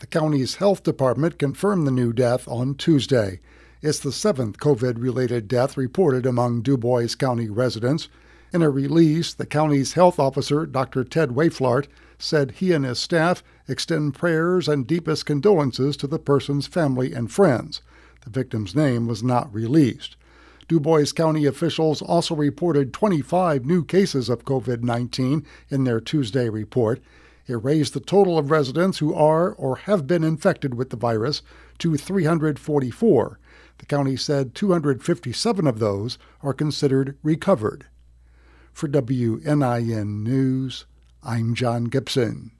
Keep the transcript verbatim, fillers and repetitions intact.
county's health department confirmed the new death on Tuesday. It's the seventh COVID-related death reported among DuBois County residents. In a release, the county's health officer, Doctor Ted Wayflart, said he and his staff extend prayers and deepest condolences to the person's family and friends. The victim's name was not released. DuBois County officials also reported twenty-five new cases of COVID nineteen in their Tuesday report. It raised the total of residents who are or have been infected with the virus to three hundred forty-four. The county said two hundred fifty-seven of those are considered recovered. For W N I N News, I'm John Gibson.